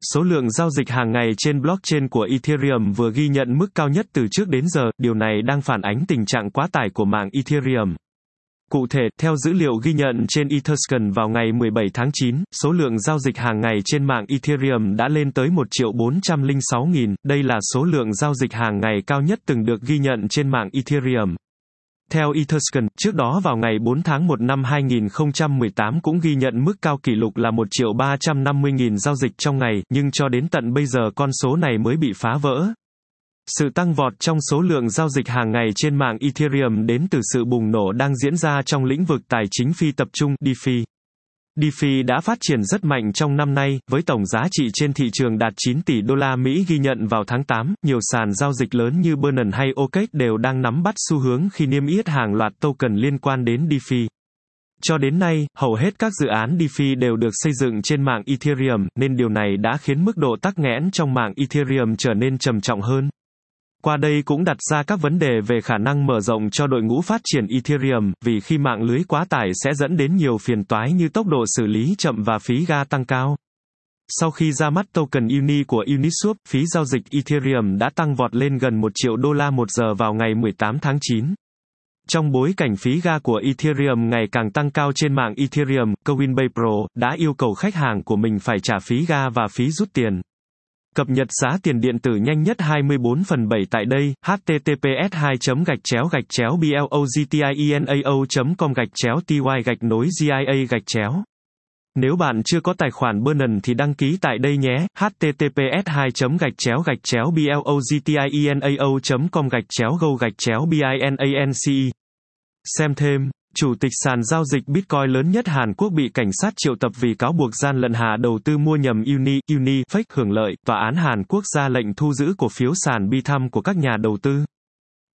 Số lượng giao dịch hàng ngày trên blockchain của Ethereum vừa ghi nhận mức cao nhất từ trước đến giờ, điều này đang phản ánh tình trạng quá tải của mạng Ethereum. Cụ thể, theo dữ liệu ghi nhận trên Etherscan vào ngày 17 tháng 9, số lượng giao dịch hàng ngày trên mạng Ethereum đã lên tới 1.406.000, đây là số lượng giao dịch hàng ngày cao nhất từng được ghi nhận trên mạng Ethereum. Theo Etherscan, trước đó vào ngày 4 tháng 1 năm 2018 cũng ghi nhận mức cao kỷ lục là 1.350.000 giao dịch trong ngày, nhưng cho đến tận bây giờ con số này mới bị phá vỡ. Sự tăng vọt trong số lượng giao dịch hàng ngày trên mạng Ethereum đến từ sự bùng nổ đang diễn ra trong lĩnh vực tài chính phi tập trung, DeFi. DeFi đã phát triển rất mạnh trong năm nay, với tổng giá trị trên thị trường đạt 9 tỷ đô la Mỹ ghi nhận vào tháng 8, nhiều sàn giao dịch lớn như Binance hay OKX đều đang nắm bắt xu hướng khi niêm yết hàng loạt token liên quan đến DeFi. Cho đến nay, hầu hết các dự án DeFi đều được xây dựng trên mạng Ethereum, nên điều này đã khiến mức độ tắc nghẽn trong mạng Ethereum trở nên trầm trọng hơn. Qua đây cũng đặt ra các vấn đề về khả năng mở rộng cho đội ngũ phát triển Ethereum, vì khi mạng lưới quá tải sẽ dẫn đến nhiều phiền toái như tốc độ xử lý chậm và phí gas tăng cao. Sau khi ra mắt token Uni của Uniswap, phí giao dịch Ethereum đã tăng vọt lên gần 1 triệu đô la một giờ vào ngày 18 tháng 9. Trong bối cảnh phí gas của Ethereum ngày càng tăng cao trên mạng Ethereum, Coinbase Pro đã yêu cầu khách hàng của mình phải trả phí gas và phí rút tiền. Cập nhật giá tiền điện tử nhanh nhất 24/7 tại đây, https://blogitienao.com/ty-gia. Nếu bạn chưa có tài khoản Binance thì đăng ký tại đây nhé, https://blogitienao.com/go-binance. Xem thêm. Chủ tịch sàn giao dịch Bitcoin lớn nhất Hàn Quốc bị cảnh sát triệu tập vì cáo buộc gian lận hạ đầu tư mua nhầm Uni fake hưởng lợi. Tòa án Hàn Quốc ra lệnh thu giữ cổ phiếu sàn Bithumb của các nhà đầu tư.